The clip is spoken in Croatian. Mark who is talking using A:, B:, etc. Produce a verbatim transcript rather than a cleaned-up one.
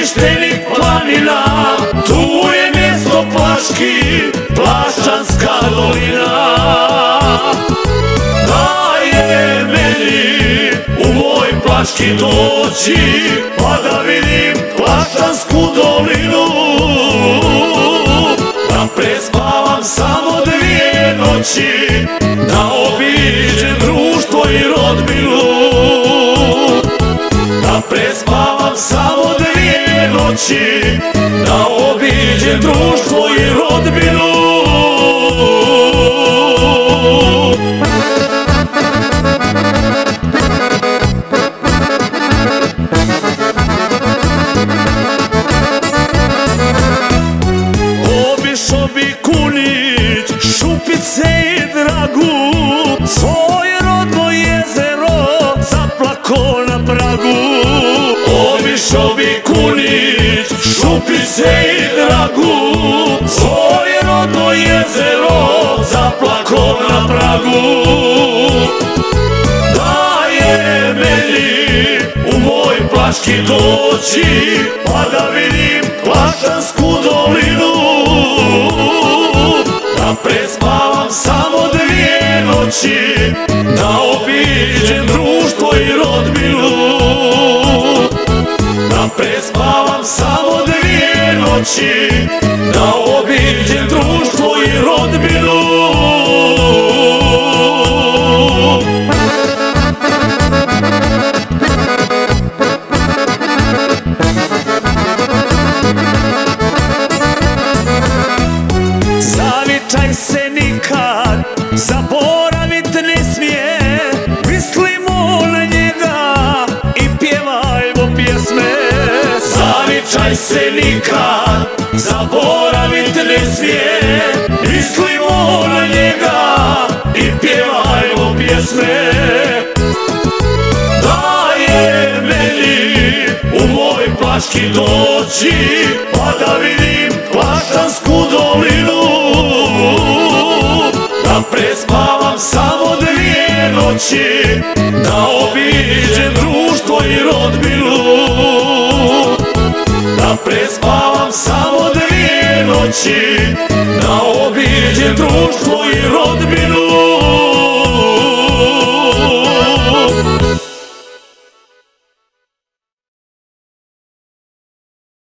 A: uništenih planina, tu je mjesto Plaški, Plaščanska dolina. Daje meni u moj Plaški doći, pa da vidim Plaščansku dolinu. Da prespavam samo dvije noći, da obiđem društvo i rodbinu. Da prespavam samo dvije noći, da obiđem društvo i rodbinu. Obišo bi Kunić, Šupice i Dragu, svoje rodno jezero zaplako na pragu. Obišo bi Kunić, Šupice i Dragu, svoje rodno jezero zaplako na pragu. Daje meni u moj Plaški doći, pa da vidim Plaščansku dolinu. Da prespavam samo dvije noći, da obiđem društvo i rodbinu. Da prespavam samo dvije noći, da obiđem društvo i rodbinu. Zavičaj se nikad zaboravit ne smije, mislimo na njega i pjevajmo pjesme. Zavičaj se nikad zaboravit ne smije, mislimo na njega i pjevajmo pjesme. Daje meni u moj Plaški doći, pa da vidim Plaščansku dolinu. Da prespavam samo dvije noći, da obiđem društvo i rodbinu. Da prespavam samo dvije noći, da obiđem društvo i rodbinu.